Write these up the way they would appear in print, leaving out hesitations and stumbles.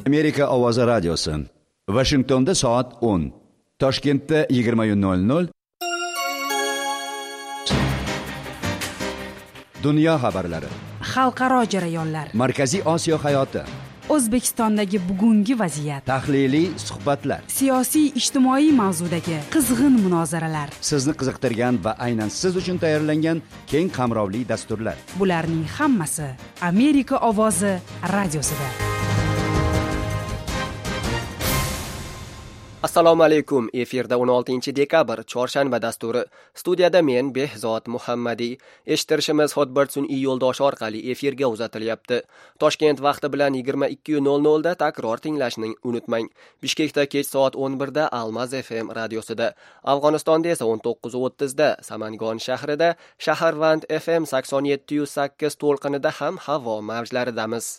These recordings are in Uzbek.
Amerika ovozi radiosi. Washingtonda soat 10. Toshkentda 20:00. Dunyo xabarlari. Xalqaro jarayonlar. Markaziy Osiyo hayoti. O'zbekistondagi bugungi vaziyat. Tahliliy suhbatlar. Siyosiy ijtimoiy mavzudagi qizg'in munozaralar. Sizni qiziqtirgan va aynan siz uchun tayyorlangan keng qamrovli dasturlar. Bularning hammasi Amerika ovozi radiosida. Assalomu alaykum. Efirda 16-dekabr chorshanba dasturi. Studiyada men Behzod Muhammadiy. Eshittirishimiz Hotbird sun'iy yo'ldoshi orqali efirga uzatilyapti. Toshkent vaqti bilan 22:00 da takror tinglashni unutmang. Bishkekda kech soat 11 da Almaz FM radiosida, Afg'onistonda esa 19:30 da Samangon shahrida Shaharvand FM 87.8 to'lqinida ham havo mavjlaridamiz.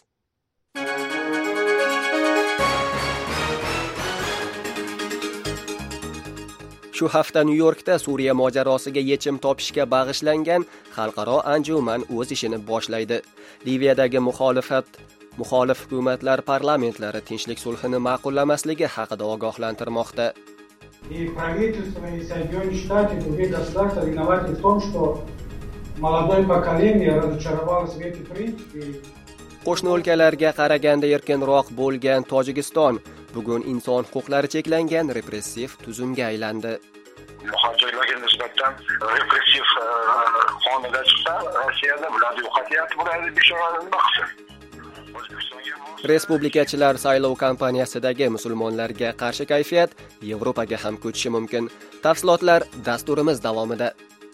Shu hafta Nyu-Yorkda Suriya mojarosiga yechim topishga bag'ishlangan xalqaro anjuman o'z ishini boshlaydi. Liviyadagi muxolif hukumatlar parlamentlari tinchlik sulhini ma'qullamasligi haqida ogohlantirmoqda. И правительство, и Соединенные Штаты, и другие государства виноваты в том, что молодое поколение разочаровалось в эти принципы. Qo'shni o'lkalarga qaraganda erkinroq bo'lgan Tojikiston bugun inson huquqlari cheklangan repressiv tuzumga aylandi. Muhojirlarga nisbatan repressiv qonunlar chiqsa, Rossiyada bularni yo'qotyapti, bularni beshorani nima qilsin? Respublikachilar saylov kampaniyasidagi musulmonlarga qarshi kayfiyat Yevropaga ham ko'chishi mumkin. Tafsilotlar dasturimiz davomida.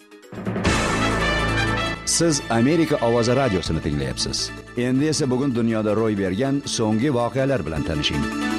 Siz Amerika ovozi radiosini tinglayapsiz. Endi esa bugun dunyoda ro'y bergan so'nggi voqealar bilan tanishing.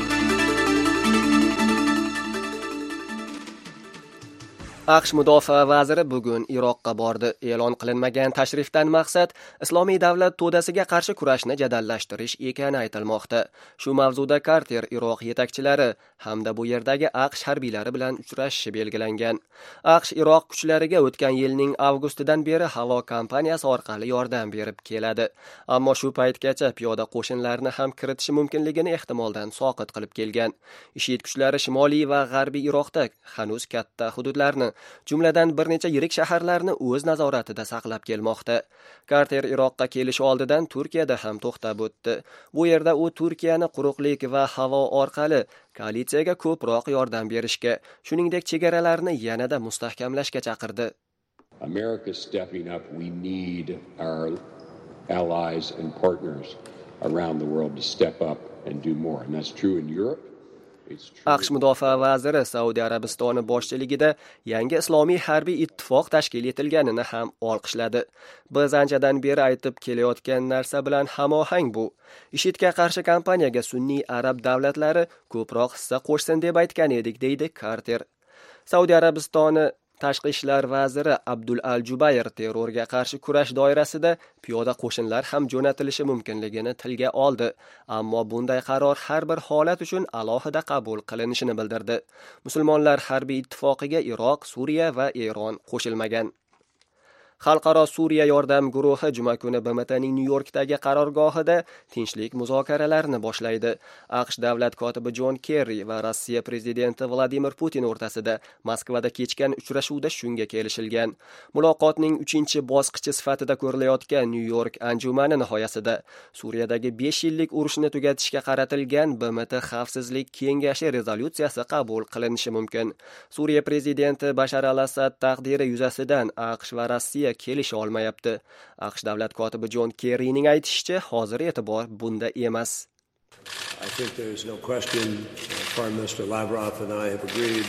AQSh mudofaa vaziri bugun Iroqqa bordi. E'lon qilinmagan tashrifdan maqsad Islomiy davlat to'dasiga qarshi kurashni jadallashtirish ekani aytilmoqda. Shu mavzuda Carter Iroq yetakchilari hamda bu yerdagi AQSh harbiylari bilan uchrashishi belgilangan. AQSh Iroq kuchlariga o'tgan yilning avgustidan beri havo kompaniyasi orqali yordam berib keladi. Ammo shu paytgacha piyoda qo'shinlarni ham kiritishi mumkinligini ehtimoldan soqit qilib kelgan. IShID kuchlari shimoliy va g'arbiy Iroqda hanuz katta hududlarni, jumladan bir necha yirik shaharlarni o'z nazoratida saqlab kelmoqda. Carter Iroqqa kelish oldidan Turkiyada ham to'xtab o'tdi. Bu yerda u Turkiyani quruqlik va havo orqali koalitsiyaga ko'proq yordam berishga, shuningdek chegaralarni yanada mustahkamlashga chaqirdi. America stepping up. We need our allies and partners around the world to step up and do more. And that's true in Europe. AQSh mudofaa vaziri Saudiya Arabistoni boshchiligida yangi islomiy harbiy ittifoq tashkil etilganini ham olqishladi. Biz anchadan beri aytib kelayotgan narsa bilan hamohang bu. IShIDga qarshi kampaniyaga sunniy arab davlatlari ko'proq hissa qo'shsin deb aytgan edik, deydi Carter. Saudiya Arabistoni Tashqi ishlar vaziri Abdul Al-Jubayr terrorga qarshi kurash doirasida piyoda qo'shinlar ham jo'natilishi mumkinligini tilga oldi, ammo bunday qaror har bir holat uchun alohida qabul qilinishini bildirdi. Musulmonlar harbiy ittifoqiga Iroq, Suriya va Eron qo'shilmagan. Xalqaro Suriya yordam guruhi juma kuni BMTning Nyu-Yorkdagi qarorgohida tinchlik muzokaralarini boshlaydi. AQSh davlat kotibi Jon Kerri va Rossiya prezidenti Vladimir Putin o'rtasida Moskvada kechgan uchrashuvda shunga kelishilgan. Muloqotning 3-bosqichi sifatida ko'rilayotgan Nyu-York anjumani nihoyasida Suriyadagi 5 yillik urushni tugatishga qaratilgan BMT Xavfsizlik kengashi rezolyutsiyasi qabul qilinishi mumkin. Suriya prezidenti Bashar al-Assad taqdiri yuzasidan AQSh va Rossiya kelisha olmayapti. AQSh davlat kotibi Jon Kerrining aytishicha, hozir e'tibor bunda emas. I think there is no question, Foreign Minister Lavrov and I have agreed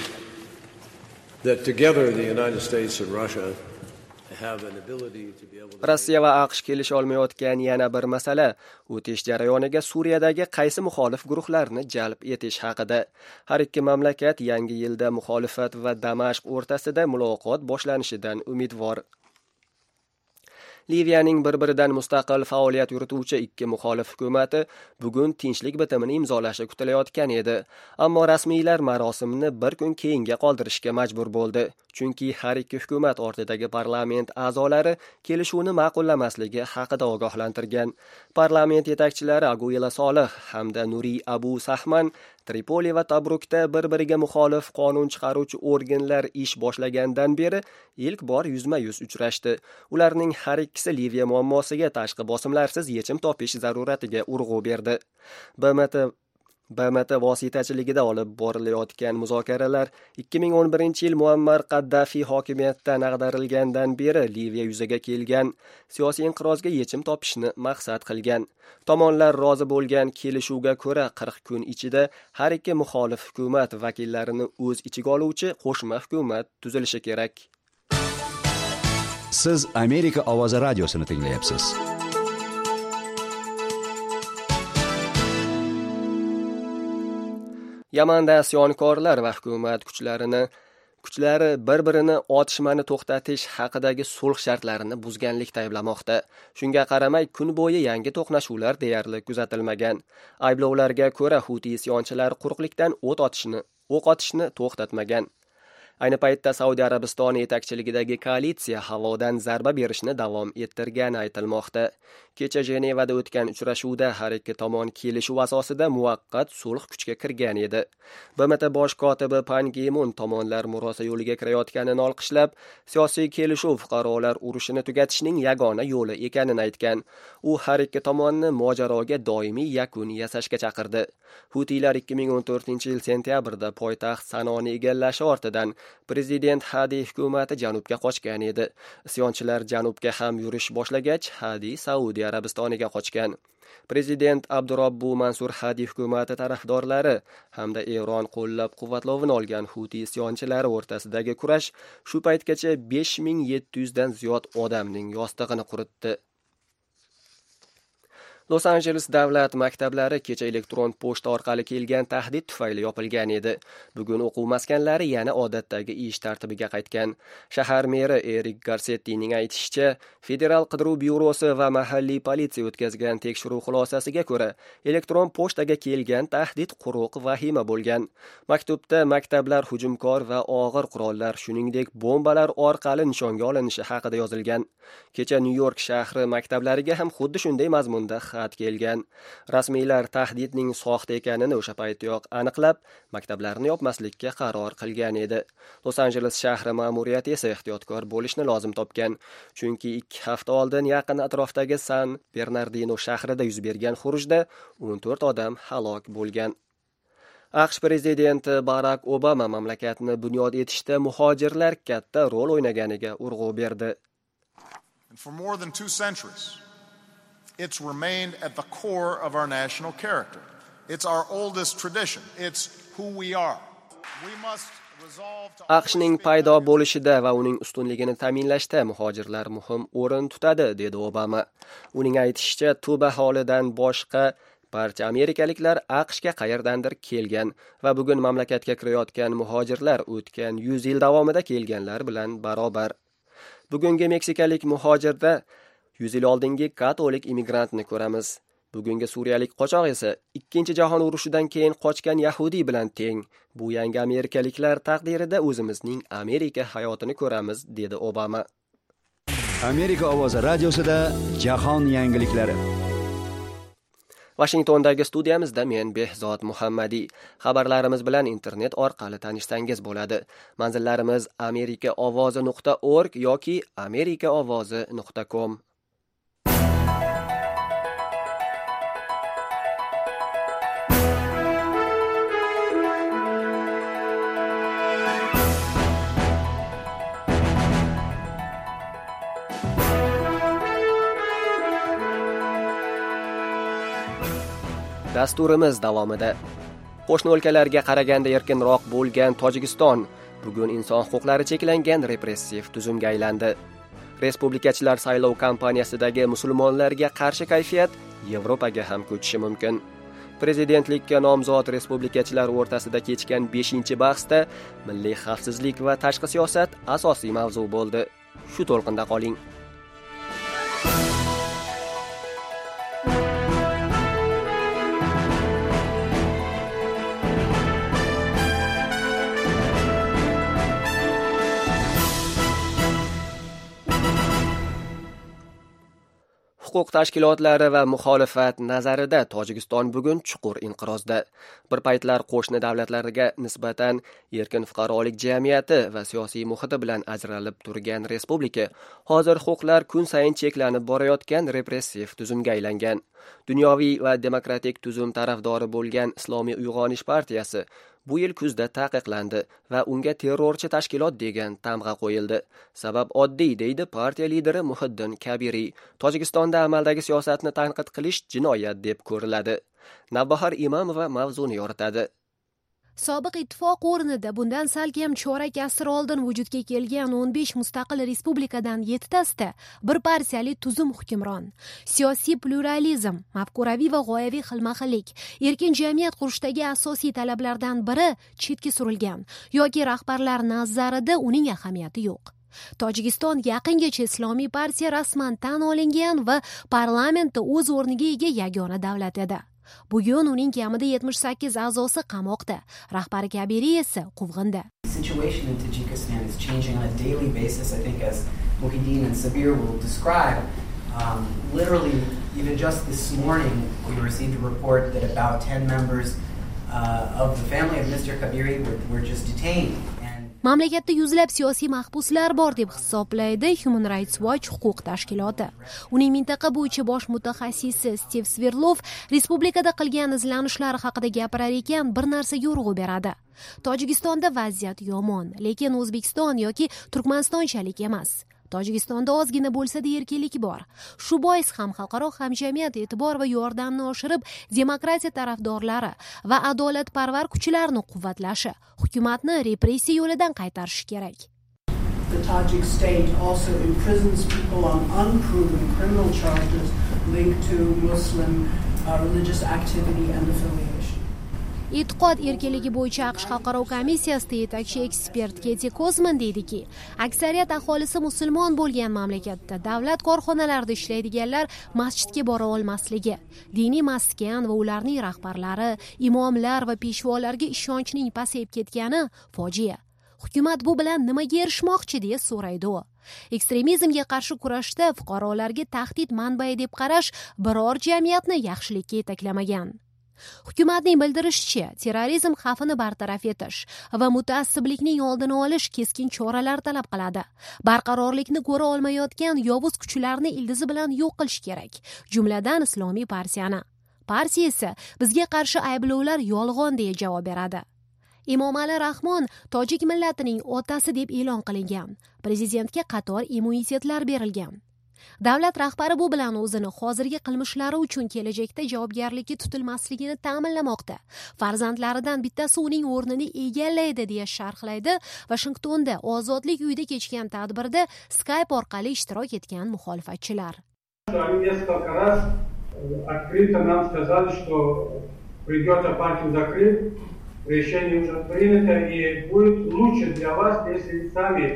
that together the United States and Russia have an ability to be able to... Rossiya va AQSh kelisha olmayotgan yana bir masala o'tish jarayoniga Suriyadagi qaysi muxolif guruhlarni jalb etish haqida. Har ikki mamlakat yangi yilda muxolifat va Damashq o'rtasida muloqot boshlanishidan umidvor. Liviyaning bir-biridan mustaqil faoliyat yurituvchi ikki muxolif hukumati bugun tinchlik bitimini imzolashi kutilayotgan edi. Ammo rasmiylar marosimni bir kun keyinga qoldirishga majbur bo'ldi. Chunki har ikki hukumat ortidagi parlament a'zolari kelishuvni ma'qullamasligi haqida ogohlantirgan. Parlament yetakchilari Aguila Solih hamda Nuriy Abu Sahman Tripoli va Tobrukda bir-biriga muxolif qonun chiqaruvchi organlar ish boshlagandan beri ilk bor yuzma-yuz uchrashdi. Ularning har ikkisi Liviya muammosiga tashqi bosimlarsiz yechim topish zaruratiga urg'u berdi. BMT vositachiligida olib borilayotgan muzokaralar 2011-yil Muammar Qaddafi hokimiyatdan ag'darilgandan beri Liviya yuzaga kelgan siyosiy inqirozga yechim topishni maqsad qilgan. Tomonlar rozi bo'lgan kelishuvga ko'ra 40 kun ichida har ikki muxolif hukumat vakillarini o'z ichiga oluvchi qo'shma hukumat tuzilishi kerak. Siz Amerika ovozi radiosini tinglayapsiz. Yamanda isyonkorlar va hukumat kuchlari bir-birini otishmani to'xtatish haqidagi sulh shartlarini buzganlikda ayblamoqda. Shunga qaramay kun bo'yi yangi to'qnashuvlar deyarli kuzatilmagan. Ayblovlarga ko'ra Huti isyonchilari quruqlikdan o'q otishni to'xtatmagan. Ayni paytda Saudiya Arabistoni yetakchiligidagi koalitsiya havodan zarba berishni davom ettirgani aytilmoqda. Kecha Jenevada o'tgan uchrashuvda har ikki tomon kelishuv asosida muvaqqat sulh kuchga kirgan edi. BMT bosh kotibi Pan Gi Mun tomonlar murosa yo'liga kirayotganini olqishlab, siyosiy kelishuv fuqarolar urushini tugatishning yagona yo'li ekanini aytgan. U har ikki tomonni mojaroga doimiy yakun yasashga chaqirdi. Hutilar 2014-yil sentyabrda poytaxt Sanoni egallashi ortidan prezident Hadi hukumati janubga qochgan edi. Isyonchilar janubga ham yurish boshlagach, Hadi Saudiya Arabistoniga qochgan. Prezident Abdurabbu Mansur Hadi hukumati tarafdorlari hamda Eron qo'llab-quvvatlovini olgan Huti isyonchilari o'rtasidagi kurash shu paytgacha 5700 dan ziyod odamning yostig'ini quritdi. Los Angeles davlat maktablari kecha elektron pochta orqali kelgan tahdid tufayli yopilgan edi. Bugun o'quv maskanlari yana odatdagi ish tartibiga qaytgan. Shahar meri Erik Garsettining aytishicha, Federal qidiruv byurosi va mahalliy politsiya o'tkazgan tekshiruv xulosasiga ko'ra, elektron pochtaga kelgan tahdid quruq vahima bo'lgan. Maktubda maktablar hujumkor va og'ir qurollar, shuningdek bombalar orqali nishonga olinishi haqida yozilgan. Kecha New York shahri maktablariga ham xuddi shunday mazmunda xat kelgan. Rasmiylar tahdidning soxta ekanini o'sha paytyoq aniqlab, maktablarni yopmaslikka qaror qilgan edi. Los Angeles shahri ma'muriyati esa ehtiyotkor bo'lishni lozim topgan, chunki 2 hafta oldin yaqin atrofdagi San Bernardino shahrida yuz bergan xurujda 14 odam halok bo'lgan. AQSh prezidenti Barack Obama mamlakatni bunyod etishda muhojirlar katta rol o'ynaganiga urg'u berdi. For more than 2 centuries, it's remained at the core of our national character. It's our oldest tradition. It's who we are. We must resolve to AQShning paydo bo'lishida va uning ustunligini ta'minlashda muhojirlar muhim o'rin tutadi, dedi Obama. Uning aytishicha, Tuba holidan boshqa barcha amerikaliklar AQShga qayerdandir kelgan va bugun mamlakatga kirayotgan muhojirlar o'tgan 100 yil davomida kelganlar bilan barobar. Bugungi meksikalik muhojirda 100 yil oldingi katolik immigrantni ko'ramiz. Bugungi suriyalik qochoq esa 2-jahon urushidan keyin qochgan yahudiy bilan teng. Bu yangi amerikaliklar taqdirida o'zimizning Amerika hayotini ko'ramiz, dedi Obama. Amerika ovozi radiosida jahon yangiliklari. Washingtondagi studiyamizda men Behzod Muhammadiy. Xabarlarimiz bilan internet orqali tanishsangiz bo'ladi. Manzillarimiz amerikaovozi.org yoki amerikaovozi.com. Dasturimiz davomida qo'shni o'lkalarga qaraganda erkinroq bo'lgan Tojikiston bugun inson huquqlari cheklangan repressiv tuzumga aylandi. Respublikachilar saylov kampaniyasidagi musulmonlarga qarshi kayfiyat Yevropaga ham ko'chishi mumkin. Prezidentlikka nomzod respublikachilar o'rtasida kechgan 5-bahsda milliy xavfsizlik va tashqi siyosat asosiy mavzu bo'ldi. Shu to'lqinda qoling. huquq tashkilotlari va muxolifat nazarida Tojikiston bugun chuqur inqirozda. Bir paytlar qo'shni davlatlarga nisbatan erkin fuqarolik jamiyati va siyosiy muhiti bilan ajralib turgan respublika hozir huquqlar kun sayin cheklanib borayotgan repressiv tuzumga aylangan. Dunyoviy va demokratik tuzum tarafdori bo'lgan Islomiy uyg'onish partiyasi bu yil kuzda taqiqlandi va unga terrorchi tashkilot degan tamg'a qo'yildi. Sabab oddiy, deydi partiya lideri Muhiddin Kabiriy. Tojikistonda amaldagi siyosatni tanqid qilish jinoyat deb ko'riladi. Navbahor Imomova mavzuni yoritadi. Sobiq ittifoq o'rnida bundan salkam chorak asr oldin vujudga kelgan 15 mustaqil respublikadan 7tasida bir partiyali tuzum hukmron. Siyosiy pluralizm, mafkuraviy va g'oyaviy xilma-xillik, erkin jamiyat qurishdagi asosiy talablardan biri chetga surilgan yoki rahbarlar nazarida uning ahamiyati yo'q. Tojikiston yaqingacha Islomiy partiya rasman tan olingan va parlamentda o'z o'rniga ega yagona davlat edi. Bugun uning kamida 78 a'zosi qamoqda, rahbari Kabiriy esa quvg'inda. Situation in Tajikistan is changing on a daily basis, I think, as Muhyiddin and Sabir will describe. Literally, even just this morning, we received a report that about 10 members of the family of Mr. Kabiriy were just detained. Mamlakatda yuzlab siyosiy mahbuslar bor deb hisoblaydi Human Rights Watch huquq tashkiloti. Uning mintaqa bo'yicha bosh mutaxassisi Steve Sverlov respublikada qilgan izlanishlari haqida gapirar ekan, bir narsaga urg'u beradi. Tojikistonda vaziyat yomon, lekin O'zbekiston yoki Turkmanistonchalik emas. Tojikistonda ozgina bo'lsa-da erkinlik bor. Shu bois ham xalqaro hamjamiyat e'tibor va yordamni oshirib, demokratiya tarafdorlari va adolatparvar kuchlarni quvvatlashi, hukumatni repressiya yo'lidan qaytarishi kerak. The Tajik state also imprisons people on unproven criminal charges linked to Muslim religious activity and affiliation. E'tiqod erkinligi bo'yicha AQSh xalqaro komissiyasida yetakchi ekspert Keti Kozman deydiki, aksariyat aholisi musulmon bo'lgan mamlakatda davlat korxonalarida ishlaydiganlar masjidga bora olmasligi, diniy maskan va ularning rahbarlari, imomlar va peshvolarga ishonchning pasayib ketgani fojia. Hukumat bu bilan nimaga erishmoqchi deya so'raydi u. Ekstremizmga qarshi kurashda fuqarolarga tahdid manbai deb qarash biror jamiyatni yaxshilikka yetaklamagan. Hukumatning bildirishicha, terrorizm xavfini bartaraf etish va mutaassiblikning oldini olish keskin choralar talab qiladi. Barqarorlikni ko'ra olmayotgan yovuz kuchlarni ildizi bilan yo'q qilish kerak, jumladan Islomiy partiyani. Partiya esa bizga qarshi ayblovlar yolg'on deya javob beradi. Emomali Rahmon tojik millatining otasi deb e'lon qilingan. Prezidentga qator immunitetlar berilgan. Davlat rahbari bu bilan o'zini hozirgi qilmishlari uchun kelajakda javobgarlikka tutilmasligini ta'minlamoqda. Farzandlaridan bittasi uning o'rnini egallaydi deya sharhlaydi Washingtonda Ozodlik uyida kechgan tadbirda Skype orqali ishtirok etgan muxolifatchilar. Несколько раз открыто нам сказали, что придется партию закрыть, решение уже принято, и будет лучше для вас, если сами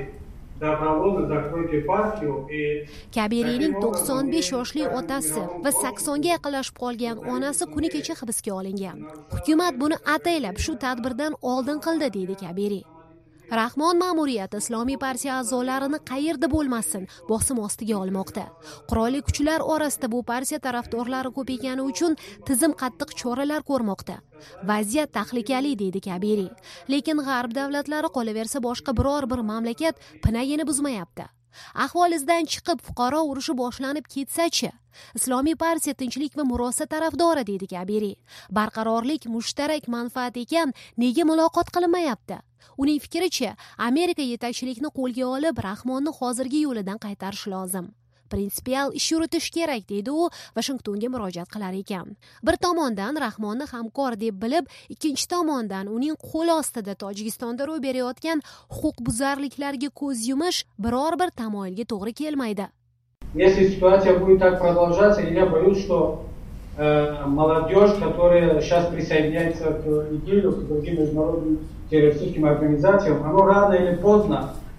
Kabiriyning 95 yoshli otasi va 80 ga yaqinlashib qolgan onasi kuni kecha hibsga olingan. Hukumat buni ataylab shu tadbirdan oldin qildi, deydi Kabiriy. Rahmon ma'muriyati Islomiy partiya a'zolarini qayerda bo'lmasin bosim ostiga olmoqda. Qurolli kuchlar orasida bu partiya tarafdorlari ko'paygani uchun tizim qattiq choralar ko'rmoqda. Vaziyat tahlikali, deydi Kabiriy. Lekin g'arb davlatlari qolaversa boshqa biror bir mamlakat pinagini buzmayapti. Ahvol izdan chiqib fuqaro urushi boshlanib ketsa-chi? Islomiy partiya tinchlik va murosa tarafdori, deydi Kabiriy. Barqarorlik mushtarak manfaat ekan, nega muloqot qilinmayapti? Uning fikricha, Amerika yetakchilikni qo'lga olib, Rahmonni hozirgi yo'lidan qaytarish lozim. Prinsipial ish yuritish kerak, deydi u Washingtonga murojaat qilar ekan. Bir tomondan Rahmonni hamkor deb bilib, ikkinchi tomondan uning qo'l ostida Tojikistonda ro'y berayotgan huquqbuzarliklarga ko'z yumish biror bir tamoyilga to'g'ri kelmaydi. Если ситуация будет так продолжаться, я боюсь, что молодежь, которая сейчас присоединяется к ИГИЛу, к другим международным террористическим организациям, оно рано или поздно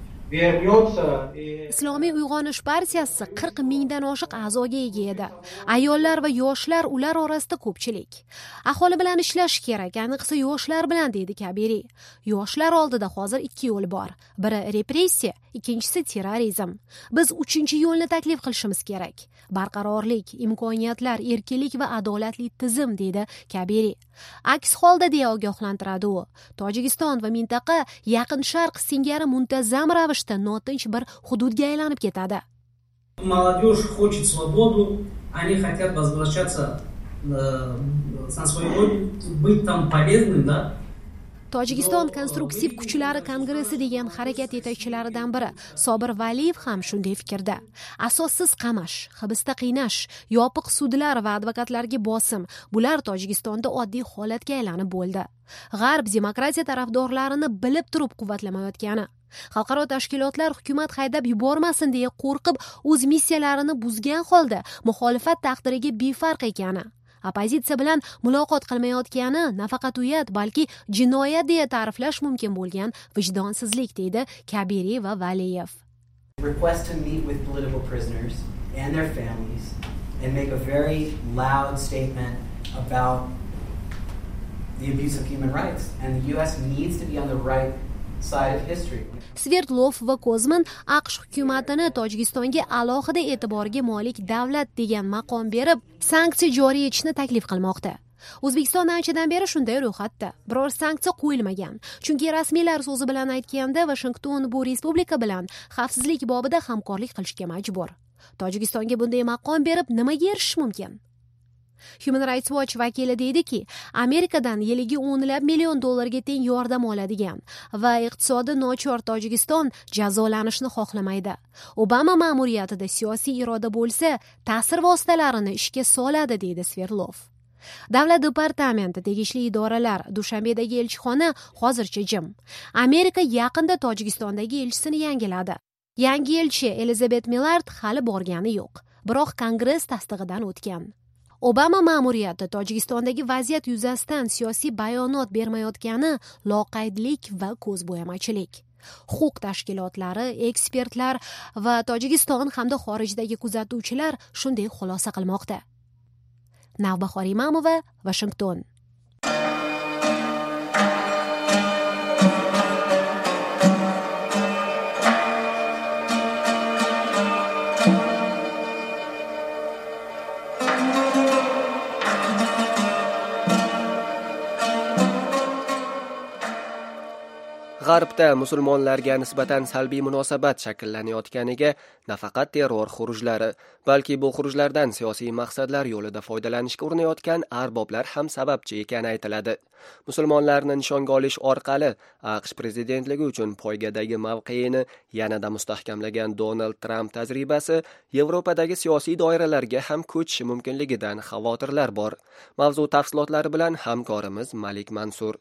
Islomiy uyg'onish partiyasi 40 mingdan oshiq a'zoga ega edi. Ayollar va yoshlar ular orasida ko'pchilik. Aholi bilan ishlash kerak, ayniqsa yoshlar bilan, deydi Kabiriy. Yoshlar oldida hozir ikki yo'l bor. Biri repressiya, ikkinchisi terrorizm. Biz 3-yo'lni taklif qilishimiz kerak. Barqarorlik, imkoniyatlar, erkinlik va adolatli tizim, dedi Kabiri. Aks holda, deya ogohlantiradi u, Tojikiston va mintaqa Yaqin Sharq singari muntazam ravishda notinch bir hududga aylanib ketadi. Молодежь хочет свободу, они хотят возвращаться на свою родину, быть там полезным, да? Tojikiston konstruktiv kuchlari kongresi degan harakat yetakchilaridan biri Sobir Valiyev ham shunday fikrda. Asossiz qamash, hibsda qiynash, yopiq sudlar va advokatlarga bosim, bular Tojikistonda oddiy holatga aylanib bo'ldi. G'arb demokratiya tarafdorlarini bilib turib quvvatlamayotgani, xalqaro tashkilotlar hukumat haydab yubormasin deya qo'rqib o'z missiyalarini buzgan holda muxolifat taqdiriga befarq ekani, oppozitsiya bilan muloqot qilmayotgani nafaqat uyat, balki jinoyat deya ta'riflash mumkin bo'lgan vijdonsizlik, deydi Kabiri va Valiyev. Request to meet with political prisoners and their families and make a very loud statement about the abuse of human rights, and the US needs to be on the right side of history. Sverdlov va Kozman AQSh hukumatini Tojikistonga alohida e'tiborga molik davlat degan maqom berib, sanksiya joriy etishni taklif qilmoqda. O'zbekiston anchadan beri shunday ro'yxatda. Biror sanksiya qo'yilmagan. Chunki rasmiylar so'zi bilan aytganda, Washington bu respublika bilan xavfsizlik bobida hamkorlik qilishga majbur. Tojikistonga bunday maqom berib nimaga erishish mumkin? Human Rights Watch vakili deydiki, Amerikadan yiliga $10 million teng yordam oladigan va iqtisodi nochor Tojikiston jazolanishni xohlamaydi. Obama ma'muriyatida siyosiy iroda bo'lsa, ta'sir vositalarini ishga soladi, deydi Sverdlov. Davlat departamenti, tegishli idoralar, Dushanbedagi elchixona hozircha jim. Amerika yaqinda Tojikistondagi elchisini yangiladi. Yangi elchi Elizabeth Millard hali borgani yo'q, biroq Kongress tasdig'idan o'tgan. Obama ma'muriyati Tojikistondagi vaziyat yuzasidan siyosiy bayonot bermayotgani loqaydlik va ko'zbo'yamachilik. Huquq tashkilotlari, ekspertlar va Tojikiston hamda xorijdagi kuzatuvchilar shunday xulosa qilmoqda. Navbahor Imamova, Washington. G'arbda musulmonlarga nisbatan salbiy munosabat shakllanayotganiga nafaqat terror xurujlari, balki bu xurujlardan siyosiy maqsadlar yo'lida foydalanishga urinayotgan arboblar ham sababchi ekani aytiladi. Musulmonlarni nishonga olish orqali AQSh prezidentligi uchun poygadagi mavqeini yanada mustahkamlagan Donald Trump tajribasi Yevropadagi siyosiy doiralarga ham ko'chishi mumkinligidan xavotirlar bor. Mavzu tafsilotlari bilan hamkorimiz Malik Mansur.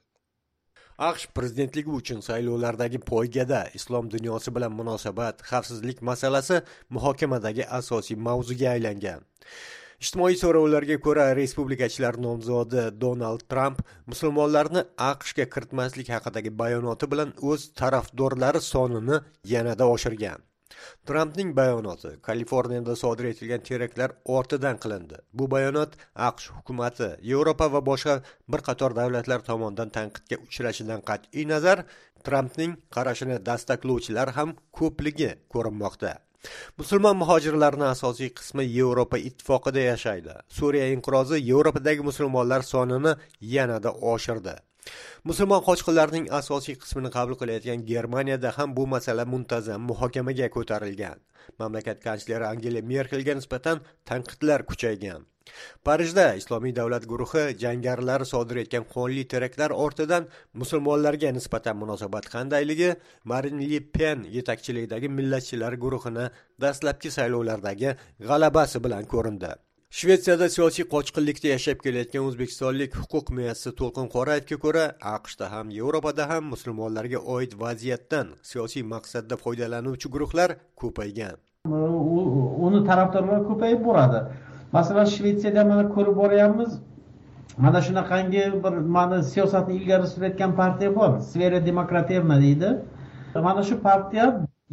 AQSh prezidentligi uchun saylovlardagi poygada islom dunyosi bilan munosabat, xavfsizlik masalasi muhokamadagi asosiy mavzuga aylangan. Ijtimoiy so'rovlarga ko'ra, respublikachilar nomzodi Donald Trump musulmonlarni AQShga kiritmaslik haqidagi bayonoti bilan o'z tarafdorlari sonini yanada oshirgan. Trumpning bayonoti Kaliforniyada sodir etilgan teraktlar ortidan qilindi. Bu bayonot AQSh hukumati, Yevropa va boshqa bir qator davlatlar tomonidan tanqidga uchrashidan qat'iy nazar, Trumpning qarashini dastaklovchilar ham ko'pligi ko'rinmoqda. Musulmon muhojirlarning asosiy qismi Yevropa ittifoqida yashaydi. Suriya inqirozi Yevropadagi musulmonlar sonini yanada oshirdi. Musulmon qochqinlarning asosiy qismini qabul qilayotgan Germaniyada ham bu masala muntazam muhokamaga ko'tarilgan. Mamlakat kansleri Angela Merkelga nisbatan tanqidlar kuchaygan. Parijda Islomiy davlat guruhi jangarilar sodir etgan qonli teraktlar ortidan musulmonlarga nisbatan munosabat qandayligi Marine Le Pen yetakchiligidagi millatchilar guruhini dastlabki saylovlardagi g'alabasi bilan ko'rindi. Shvetsiyada siyosiy qochqinlikda yashab kelayotgan o'zbekistonlik huquq mutaxassisi To'lqin Qorayevga ko'ra, AQShda ham Yevropada ham musulmonlarga oid vaziyatdan siyosiy maqsadda foydalanuvchi guruhlar ko'paygan. Uni tarafdorlar ko'payib boradi. Masalan, Shvetsiyada mana ko'rib boryapmiz. Mana shunaqangi bir siyosatni ilgari surayotgan partiya bor. Svera Demokratevna deydi. Mana shu partiya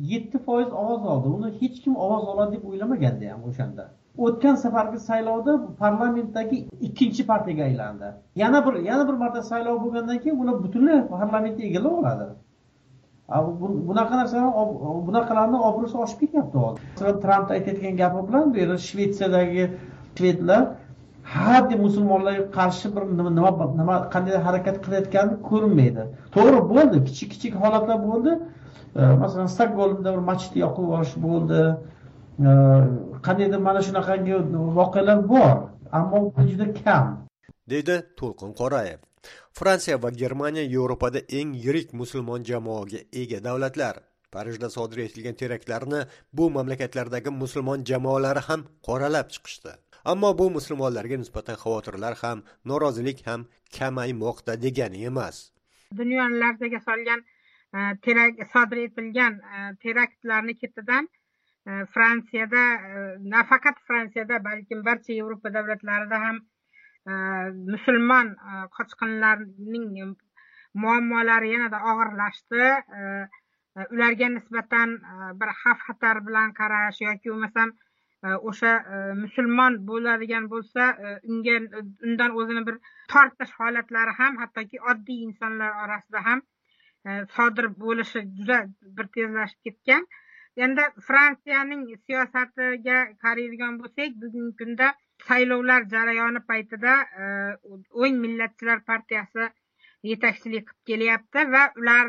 7% ovoz oldi. Uni hech kim ovoz oladi deb o'ylamagandi ham o'shanda. O'tgan safargi saylovda parlamentdagi ikkinchi partiyaga aylandi. Yana bir marta saylov bo'lgandan keyin ular butunlay parlamentni egallab oladi. bunaqalarni obro'si oshib ketyapti hozir. Masalan, Tramp aytayotgan gapi bilan bu yerda Shvetsiyadagi shvedlar haddi musulmonlarga qarshi bir nima qanday harakat qilayotganini ko'rinmaydi. To'g'ri bo'ldi, kichik holatlar bo'ldi. Masalan, Stokgolmda bir masjidni yoqib yuborish bo'ldi. Qandaydir mana shunaqangi voqealar bor, ammo bu juda kam. Deydi To'lqin Qorayev. Fransiya va Germaniya Yevropada eng yirik musulmon jamoaga ega davlatlar. Parijda sodir etilgan teraktlarni bu mamlakatlardagi musulmon jamoalari ham qoralab chiqishdi. Ammo bu musulmonlarga nisbatan xavotirlar ham, norozilik ham kamaymoqda degani emas. Dunyo larzaga solgan sodir etilgan teraktlarning ketidan Fransiyada, nafaqat Fransiyada, balkim barcha Yevropa davlatlarida ham musulmon qochqinlarning muammolari yanada og'irlashdi. Ularga nisbatan bir xavf-xatar bilan qarash yoki bo'lmasam o'sha musulmon bo'ladigan bo'lsa undan o'zini bir tortish holatlari ham hattoki oddiy insonlar orasida ham sodir bo'lishi juda bir tezlashib ketgan. Endi Fransiyaning siyosatiga qaraydigan bo'lsak, bugungi kunda saylovlar jarayoni paytida O'ng millatchilar partiyasi yetakchilik qilib kelyapti va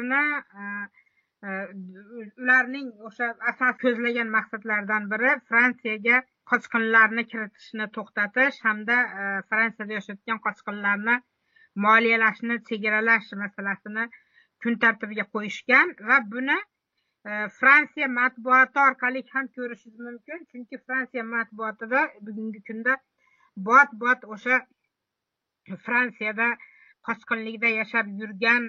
ularning o'sha asos ko'zlagan maqsadlaridan biri Fransiyaga qochqinlarni kiritishni to'xtatish hamda Fransiyada yashayotgan qochqinlarni moliyalashni chegaralash masalasini kun tartibiga qo'yishgan va buni Fransiya matbuoti orqali ham ko'rishingiz mumkin, chunki Fransiya matbuotida bugungi kunda bot o'sha Fransiyada qochqinlikda yashab yurgan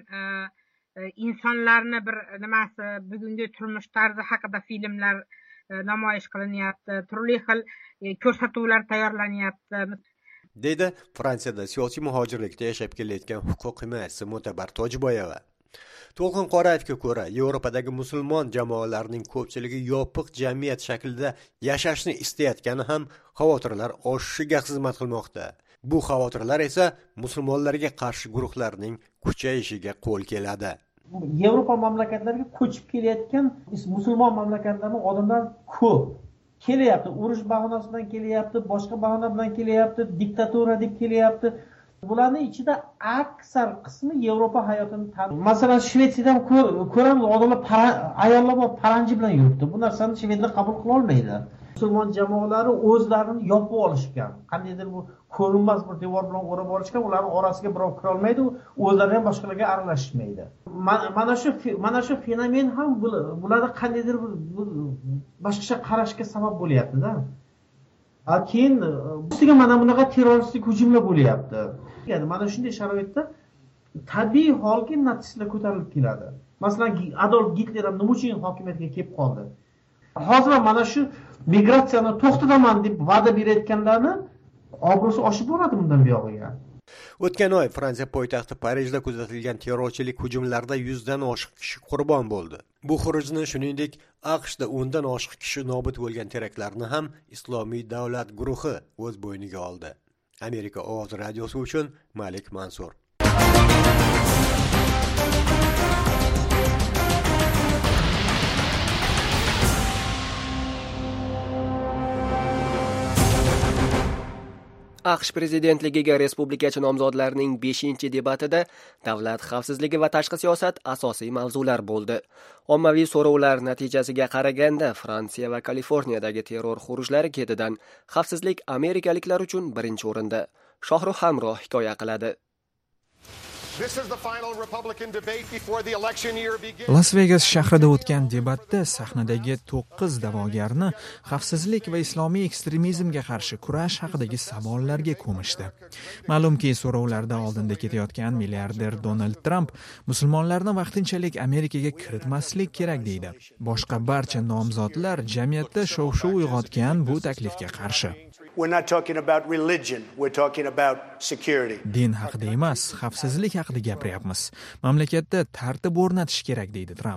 insonlarni bir nimasi bugungi turmush tarzi haqida filmlar namoyish qilinyapti, turli xil ko'rsatuvlar tayyorlanyapti. Deydi Fransiyada siyosiy muhojirlikda yashab kelayotgan huquq himoyachisi Mo'tabar Tojiboyeva. To'lqin Qorayevga ko'ra, Yevropadagi musulmon jamoalarining ko'pchiligi yopiq jamiyat shaklida yashashni istayotgani ham xavotirlar oshishiga xizmat qilmoqda. Bu xavotirlar esa musulmonlarga qarshi guruhlarning kuchayishiga qo'l keladi. Yevropa mamlakatlariga ko'chib kelayotgan musulmon mamlakatlarning odamlar ko'p kelyapti. Urush bahonasi bilan kelyapti, boshqa bahona bilan kelyapti, diktatura deb kelyapti. Bularning ichida aksar qismi Yevropa hayotini taniydi. Masalan, Shvetsiyadan ko'ramiz, odamlar ayollar paranji bilan yuribdi. Bu narsani shvedlar qabul qila olmaydi. Musulmon jamoalari o'zlarini yopib olishgan. Qandaydir bu ko'rinmas bir devor bilan o'rab olishgan, ularning orasiga birov kira olmaydi, o'zlari ham boshqalarga aralashmaydi. Mana shu fenomen ham bularda qandaydir boshqacha qarashga sabab bo'lyapti-da. Keyin ustiga mana bunaqa terroristik hujumlar bo'lyapti. Mana shunday sharoitda tabiiy holga natsistlar ko'tarilib keladi. Masalan, Adolf Gitler ham nima uchun hokimiyatga kelib qoldi? Hozir mana shu migratsiyani to'xtataman deb va'da berayotganlarni obro'si oshib boradi bundan buyog'iga. O'tgan oy Fransiya poytaxti Parijda kuzatilgan terrorchilik hujumlarida 100 dan oshiq kishi qurbon bo'ldi. Bu xurujni shuningdek AQShda 10 dan oshiq kishi nobud bo'lgan teraktlarni ham Islomiy davlat guruhi o'z bo'yniga oldi. Amerika ovozi radiosi uchun Malik Mansur. AQSh prezidentligiga respublikachi nomzodlarning 5-debatida davlat xavfsizligi va tashqi siyosat asosiy mavzular bo'ldi. Ommaviy so'rovlar natijasiga qaraganda Fransiya va Kaliforniyadagi terror xurujlari ketidan xavfsizlik amerikaliklar uchun birinchi o'rinda. Shohruh Hamroh hikoya qiladi. Las Vegas shahrida o'tgan debatda sahnadagi 9 da'vogarni xavfsizlik va islomiy ekstremizmga qarshi kurash haqidagi savollarga ko'mishdi. Ma'lumki, so'rovlarda oldinda ketayotgan milliarder Donald Trump musulmonlarni vaqtinchalik Amerikaga kiritmaslik kerak deydi. Boshqa barcha nomzodlar jamiyatda shov-shuv uyg'otgan bu taklifga qarshi. Din haqida emas, xavfsizlik haqida gapiryapmiz. Mamlakatda tartib o'rnatish kerak deydi Trump.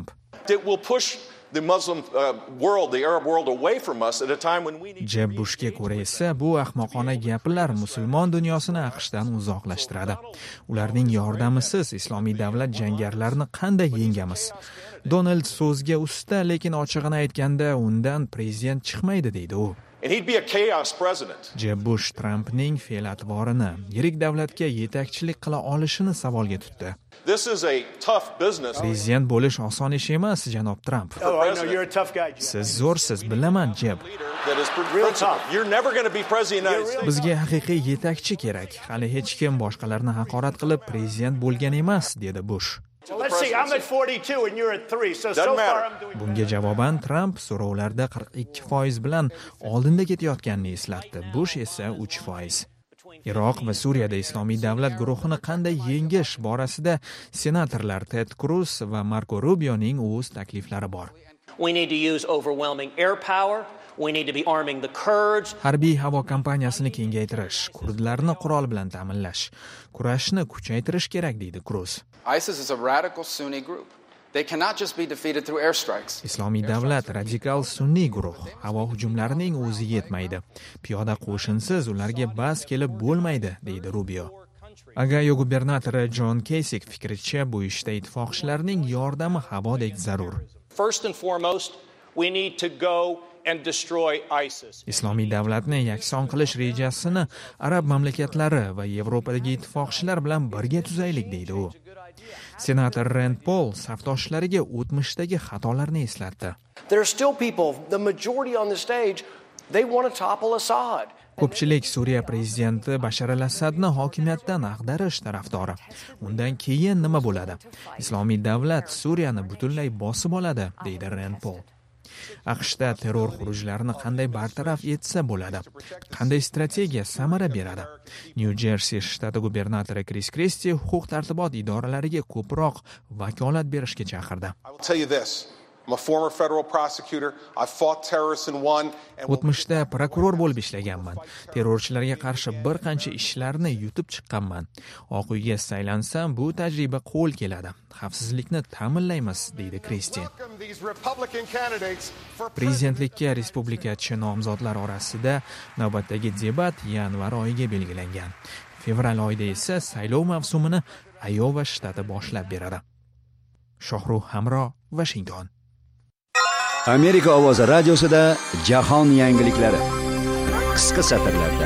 It will push the Muslim world, the Arab world away from us at a time when we need. Jeb Bushga ko'ra esa bu ahmoqona gaplar musulmon dunyosini AQShdan uzoqlashtiradi. Ularning yordamisiz islomiy davlat jangarilarini qanday yengamiz? Donald so'zga usta, lekin ochig'ini aytganda undan prezident chiqmaydi deydi u. And he'd be a chaos president. Jeb Bush Trumpning fe'l-atvorini, yirik davlatga yetakchilik qila olishini savolga tutdi. This is a tough business. Prezident bo'lish oson ish emas, janob Trump. Oh, I know you're a tough guy. Siz zo'rsiz, bilaman, Jeb. That is real tough. You're never going to be president of the United States. Bizga haqiqiy yetakchi kerak. Hali hech kim boshqalarni haqorat qilib prezident bo'lgan emas, dedi Bush. Well, let's see, I'm at 42 and you're at 3, so far I'm doing. Bunga javoban Trump so'rovlarda 42% bilan oldinda ketayotganini eslatdi. Bush esa 3%. Iroq va Suriyada islomiy davlat guruhini qanday yengish borasida senatorlar Ted Cruz va Marco Rubioning o'z takliflari bor. We need to use overwhelming air power. We need to be arming the Kurds. Harbiy havo kompaniyasini kengaytirish, kurdlarni qurol bilan ta'minlash, kurashni kuchaytirish kerak, deydi Cruz. ISIS is a radical Sunni group. They cannot just be defeated through airstrikes. Islomiy davlat radikal sunniy guruh. Havo hujumlarining o'zi yetmaydi. Piyoda qo'shinsiz ularga bas kelib bo'lmaydi, deydi Rubio. Agayo gubernatori John Kasich fikricha, bu ishda ittifoqchilarning yordami havodek zarur. First and foremost, we need to go and destroy ISIS. Islomiy davlatni yakson qilish rejasini arab mamlakatlari va Yevropadagi ittifoqchilar bilan birga tuzaylik, deydi u. Senator Rand Paul safdoshlariga o'tmishdagi xatolarni eslatdi. There are still people, the majority on the stage, they want to topple Assad. Ko'pchilik Suriya prezidenti Bashar al-Asadni hokimiyatdan ag'darish tarafdori. Undan keyin nima bo'ladi? Islomiy davlat Suriyani butunlay bosib oladi, deydi Rand Paul. AQShda terror xurujlarini qanday bartaraf etsa bo'ladi? Qanday strategiya samara beradi? New Jersey shtati gubernatori Chris Christie huquq-tartibot idoralariga ko'proq vakolat berishga chaqirdi. I'm a former federal prosecutor. I fought terrorists and won. O'tmishda prokuror bo'lib ishlaganman. Terrorchilarga qarshi bir qancha ishlarni yutib chiqqanman. Oq uyga saylansam, bu tajriba qo'l keladi. Xavfsizlikni ta'minlaymiz, deydi Christie. Prezidentlikka respublikachi nomzodlar orasida navbatdagi debat yanvar oyiga belgilangan. Fevral oyida esa saylov mavsumini Ayova shtati boshlab beradi. Shohruh Hamro, Washington. Amerika ovozi radiosida jahon yangiliklari qisqa satrlarda.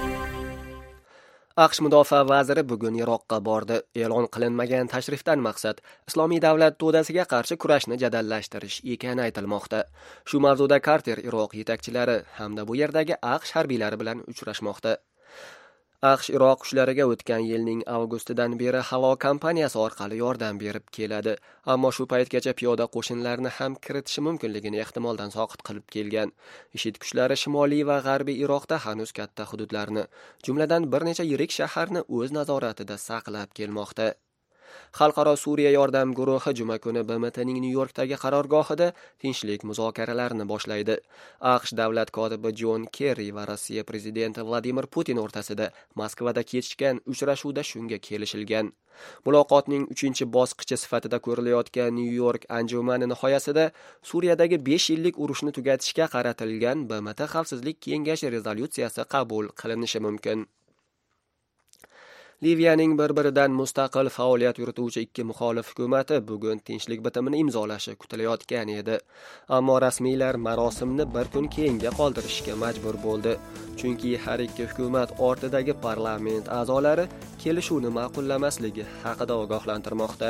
AQSh mudofaa vaziri bugun Iroqqa bordi. E'lon qilinmagan tashrifdan maqsad islomiy davlat to'dasiga qarshi kurashni jadallashtirish ekani aytilmoqda. Shu mavzuda Carter Iroq yetakchilari hamda bu yerdagi AQSh harbiylari bilan uchrashmoqda. AQSh Iroq kuchlariga o'tgan yilning avgustidan beri havo kompaniyasi orqali yordam berib keladi, ammo shu paytgacha piyoda qo'shinlarni ham kiritishi mumkinligini ehtimoldan soqit qilib kelgan. IShID kuchlari shimoliy va g'arbiy Iroqda hanuz katta hududlarni, jumladan bir necha yirik shaharni o'z nazoratida saqlab kelmoqda. Xalqaro Suriya yordam guruhi juma kuni BMTning Nyu-Yorkdagi qarorgohida tinchlik muzokaralarini boshlaydi. AQSh davlat kotibi John Kerry va Rossiya prezidenti Vladimir Putin o'rtasida Moskvada kechgan uchrashuvda shunga kelishilgan. Muloqotning 3-bosqichi sifatida ko'rilayotgan Nyu-York anjumani nihoyasida Suriyadagi 5 yillik urushni tugatishga qaratilgan BMT xavfsizlik kengashi rezolyutsiyasi qabul qilinishi mumkin. Liviyaning bir-biridan mustaqil faoliyat yurituvchi ikki muxolif hukumati bugun tinchlik bitimini imzolashi kutilayotgan edi. Ammo rasmiylar marosimni bir kun keyinga qoldirishga majbur bo'ldi. Chunki har ikki hukumat ortidagi parlament a'zolari kelishuvni ma'qullamasligi haqida ogohlantirmoqda.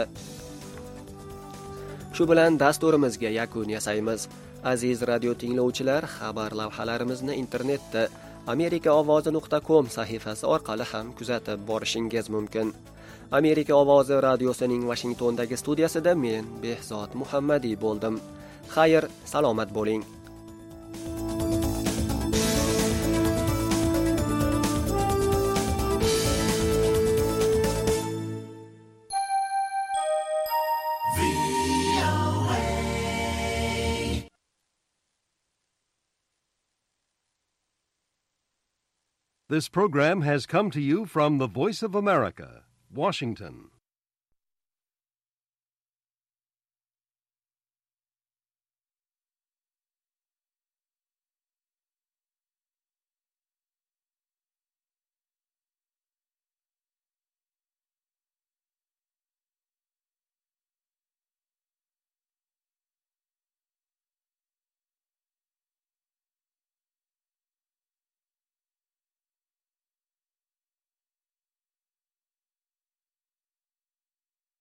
Shu bilan dasturimizga yakun yasaymiz. Aziz radio tinglovchilar, xabar lavhalarimizni internetda amerikaovozi.com sahifasi orqali ham kuzatib borishingiz mumkin. Amerika ovozi radiosining Washingtondagi studiyasida men Behzod Muhammadiy bo'ldim. Xayr, salomat bo'ling. This program has come to you from the Voice of America, Washington.